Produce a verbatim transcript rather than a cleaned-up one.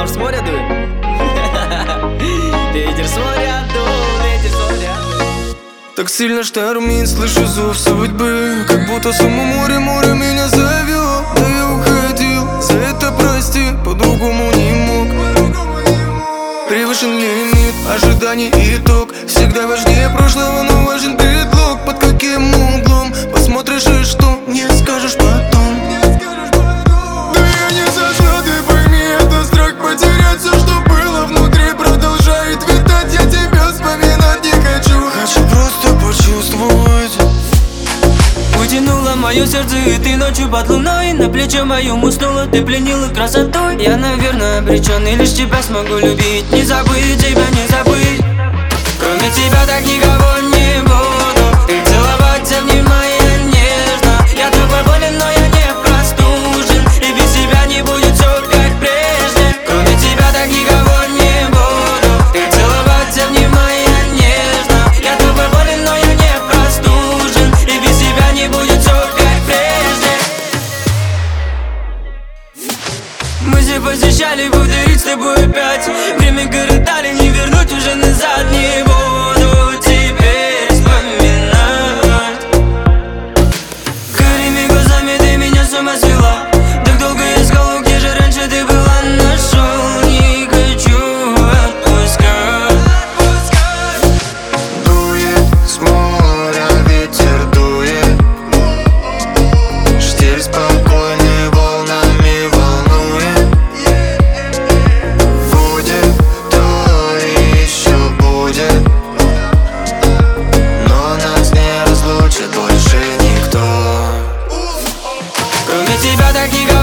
Может, с моря дует? Ветер с моря дул, ветер с моря дул. Так сильно штормит, слышу зов судьбы, как будто само море, море меня зовет. Да я уходил, за это прости, по-другому не мог. Превышен лимит, ожиданий итог. Всегда важнее прошлого, но важен предлог. Под каким углом посмотришь и что мне скажешь потом? Да я не сошла, ты пойми, это страх потерять все, что было внутри, продолжает витать. Я тебя вспоминать не хочу, хочу просто почувствовать. Утянуло мое сердце, и ты ночью под луной. На плечо моем уснула, ты пленила красотой. Я, наверное, обречен, и лишь тебя смогу любить. Не забыть тебя, не забыть. Кроме тебя так никого не буду. Ты целовать, обнимая нежно. Я тобой болен, но я не простужен. И без тебя не будет все как прежде. Кроме тебя так никого не буду. Ты целовать, обнимая нежно. Я тобой болен, но я не простужен. И без тебя не будет все как прежде. Мы все посещали, повторить с тобой опять. Время коротали, не вернуть уже назад. Не буду теперь вспоминать. Карими глазами ты меня с ума свела. Так долго искал, где же раньше ты была. Нашел, не хочу отпускать. Дует с моря, ветер дует. Штиль спокойный, волнами волнует. Будет то и еще будет, но нас не разлучит больше никто. Кроме тебя так никого